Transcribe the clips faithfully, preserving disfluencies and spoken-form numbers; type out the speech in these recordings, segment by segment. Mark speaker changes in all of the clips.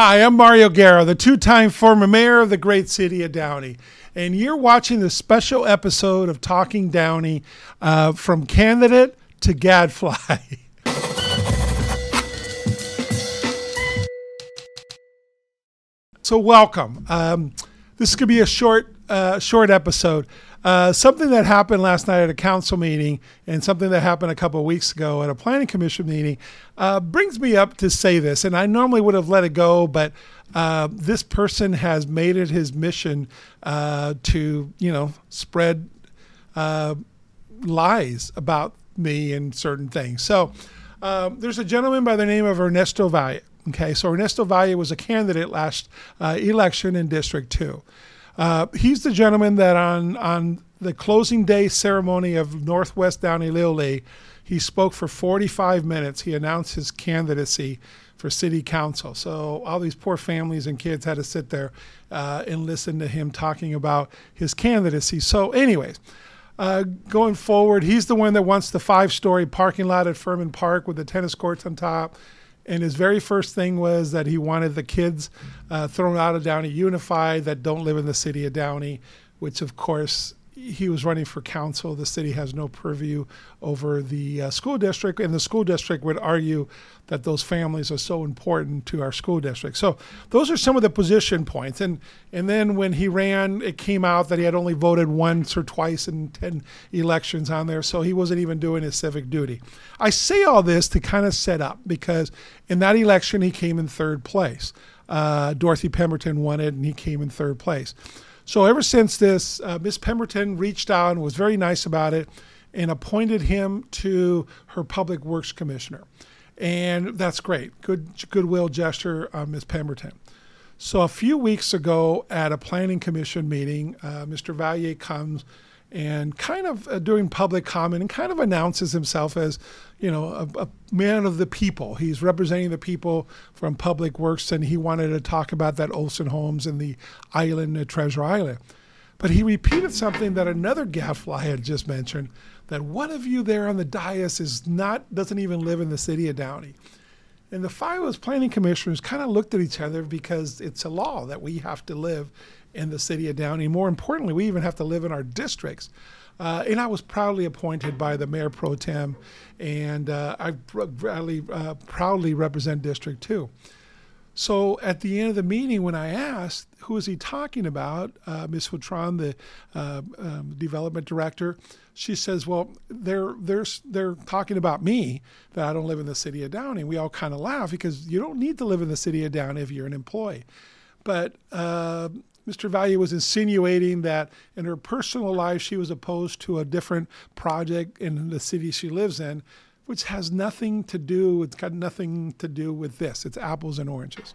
Speaker 1: Hi, I'm Mario Guerra, the two-time former mayor of the great city of Downey. And you're watching this special episode of Talking Downey, uh, from candidate to gadfly. So welcome. Um, this could be a short, uh, short episode. Uh, something that happened last night at a council meeting and something that happened a couple of weeks ago at a planning commission meeting uh, brings me up to say this. And I normally would have let it go, but uh, this person has made it his mission uh, to, you know, spread uh, lies about me and certain things. So um, there's a gentleman by the name of Ernesto Valle. Okay, so Ernesto Valle was a candidate last uh, election in District two. Uh, he's the gentleman that on, on the closing day ceremony of Northwest Downey Little League, he spoke for forty-five minutes. He announced his candidacy for city council. So all these poor families and kids had to sit there uh, and listen to him talking about his candidacy. So anyways, uh, going forward, he's the one that wants the five-story parking lot at Furman Park with the tennis courts on top. And his very first thing was that he wanted the kids uh, thrown out of Downey Unified that don't live in the city of Downey, which, of course, he was running for council. The city has no purview over the uh, school district, and the school district would argue that those families are so important to our school district. So those are some of the position points. And and then when he ran, it came out that he had only voted once or twice in ten elections on there, so he wasn't even doing his civic duty. I say all this to kind of set up, because in that election, he came in third place. Uh, Dorothy Pemberton won it, and he came in third place. So ever since this, uh, Miz Pemberton reached out and was very nice about it and appointed him to her Public Works Commissioner. And that's great. Good goodwill gesture on Miz Pemberton. So a few weeks ago at a planning commission meeting, uh, Mister Valle comes and kind of uh, doing public comment and kind of announces himself as, you know, a, a man of the people. He's representing the people from Public Works, and he wanted to talk about that Olsen Homes and the island, uh, Treasure Island. But he repeated something that another gadfly had just mentioned, that one of you there on the dais is not, doesn't even live in the city of Downey. And the five of us planning commissioners kind of looked at each other, because it's a law that we have to live in the city of Downey. More importantly, we even have to live in our districts. Uh, and I was proudly appointed by the Mayor Pro Tem, and uh, I proudly, uh, proudly represent District two. So at the end of the meeting, when I asked, who is he talking about, uh, Miz Hutron, the uh, um, development director, she says, well, they're, they're, they're talking about me, that I don't live in the city of Downey. We all kind of laugh, because you don't need to live in the city of Downey if you're an employee. But uh, Mister Valle was insinuating that in her personal life, she was opposed to a different project in the city she lives in, which has nothing to do, it's got nothing to do with this. It's apples and oranges.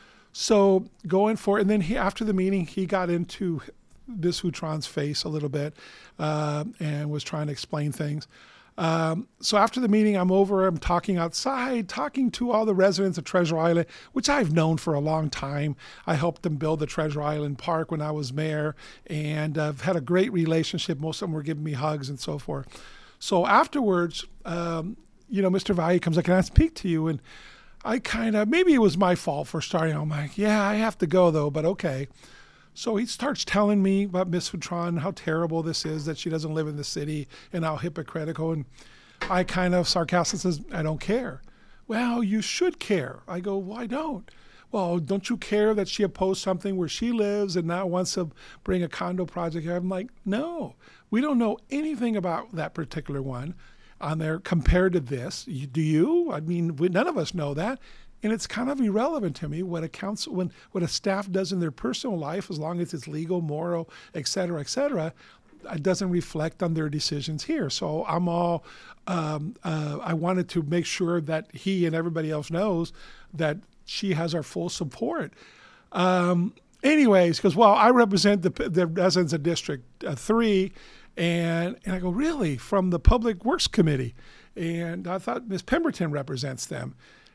Speaker 1: So going for, and then he, after the meeting, he got into Miz Hutron's face a little bit uh, and was trying to explain things. Um, so after the meeting, I'm over, I'm talking outside, talking to all the residents of Treasure Island, which I've known for a long time. I helped them build the Treasure Island Park when I was mayor, and I've had a great relationship. Most of them were giving me hugs and so forth. So afterwards, um, you know, Mister Valle comes like, can I speak to you? And I kind of, maybe it was my fault for starting. I'm like, yeah, I have to go though, but okay. So he starts telling me about Miz Hutron, how terrible this is, that she doesn't live in the city, and how hypocritical. And I kind of sarcastically says, I don't care. Well, you should care. I go, well, I don't. Well, don't you care that she opposed something where she lives and now wants to bring a condo project here? I'm like, no, we don't know anything about that particular one on there compared to this. You, do you? I mean, we, none of us know that. And it's kind of irrelevant to me what a council, when what a staff does in their personal life, as long as it's legal, moral, et cetera, et cetera, it doesn't reflect on their decisions here. So I'm all, um, uh, I wanted to make sure that he and everybody else knows that she has our full support. Um, anyways, because, well, I represent the, the residents of District uh, three, and, and I go, really? From the Public Works Committee? And I thought Miz Pemberton represents them.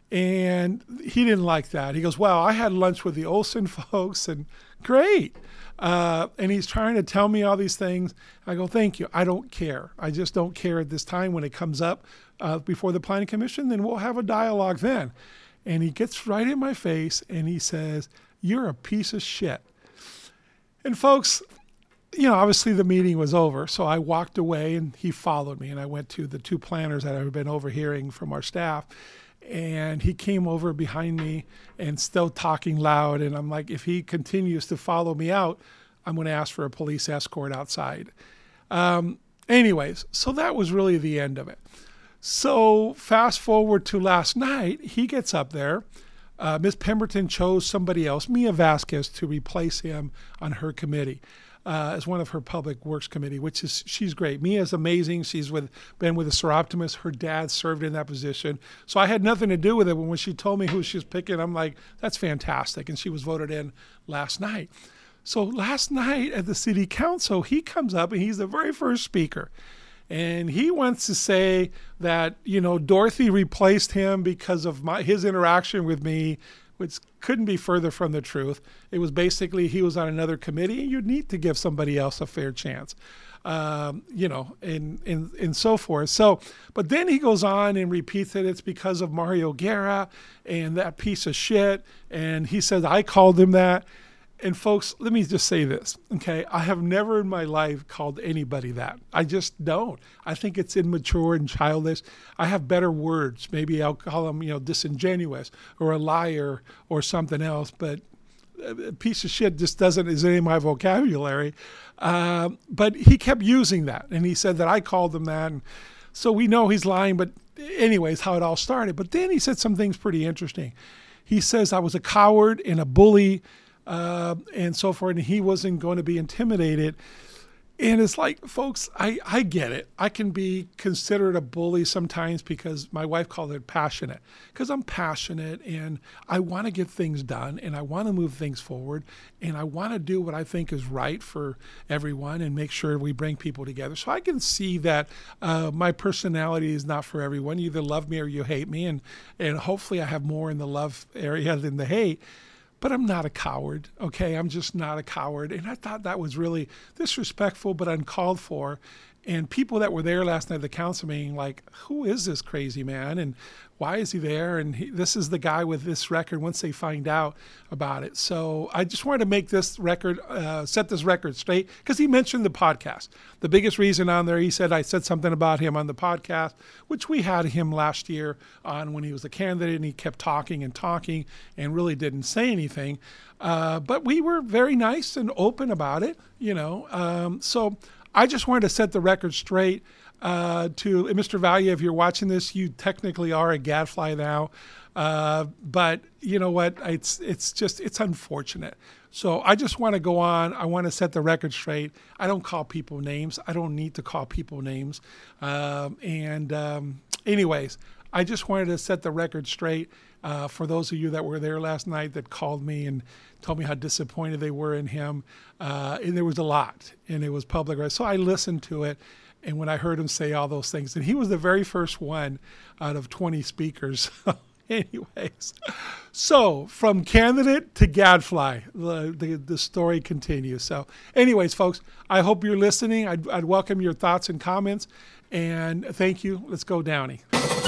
Speaker 1: And he didn't like that. He goes, well, I had lunch with the Olsen folks, and great. Uh, and he's trying to tell me all these things. I go, thank you. I don't care. I just don't care at this time. When it comes up uh, before the Planning Commission, then we'll have a dialogue then. And he gets right in my face and he says, "You're a piece of shit." And folks, you know, obviously the meeting was over. So I walked away and he followed me. And I went to the two planners that I've been overhearing from our staff. And he came over behind me and still talking loud. And I'm like, if he continues to follow me out, I'm going to ask for a police escort outside. Um, anyways, so that was really the end of it. So fast forward to last night, he gets up there. Uh, Miz Pemberton chose somebody else, Mia Vasquez, to replace him on her committee. Uh, as one of her public works committee, which is, she's great. Mia's amazing. She's with been with the Seroptimus. Her dad served in that position. So I had nothing to do with it. But when she told me who she was picking, I'm like, that's fantastic. And she was voted in last night. So last night at the city council, he comes up and he's the very first speaker. And he wants to say that, you know, Dorothy replaced him because of my, his interaction with me, which couldn't be further from the truth. It was basically he was on another committee and you need to give somebody else a fair chance, um, you know, and, and, and so forth. So, but then he goes on and repeats that it's because of Mario Guerra and that piece of shit. And he says, I called him that. And folks, let me just say this, okay? I have never in my life called anybody that. I just don't. I think it's immature and childish. I have better words. Maybe I'll call them, you know, disingenuous or a liar or something else. But a piece of shit just doesn't is in my vocabulary. Uh, but he kept using that, and he said that I called him that. And so we know he's lying. But anyways, how it all started. But then he said some things pretty interesting. He says I was a coward and a bully. Uh, and so forth, and he wasn't going to be intimidated. And it's like, folks, I, I get it. I can be considered a bully sometimes because my wife called it passionate, because I'm passionate and I want to get things done and I want to move things forward and I want to do what I think is right for everyone and make sure we bring people together. So I can see that uh, my personality is not for everyone. You either love me or you hate me, and, and hopefully I have more in the love area than the hate. But I'm not a coward, okay? I'm just not a coward. And I thought that was really disrespectful but uncalled for. And people that were there last night at the council meeting, like, who is this crazy man? And why is he there? And he, this is the guy with this record once they find out about it. So I just wanted to make this record, uh, set this record straight, because he mentioned the podcast. The biggest reason on there, he said, I said something about him on the podcast, which we had him last year on when he was a candidate, and he kept talking and talking and really didn't say anything. Uh, but we were very nice and open about it, you know. Um, so I just wanted to set the record straight uh, to Mister Valia. If you're watching this, you technically are a gadfly now, uh, but you know what? It's it's just it's unfortunate. So I just want to go on. I want to set the record straight. I don't call people names. I don't need to call people names. Um, and um, anyways, I just wanted to set the record straight uh, for those of you that were there last night that called me and told me how disappointed they were in him. Uh, and there was a lot, and it was public. Right? So I listened to it, and when I heard him say all those things, and he was the very first one out of twenty speakers. Anyways, so from candidate to gadfly, the, the, the story continues. So anyways, folks, I hope you're listening. I'd, I'd welcome your thoughts and comments, and thank you. Let's go Downey.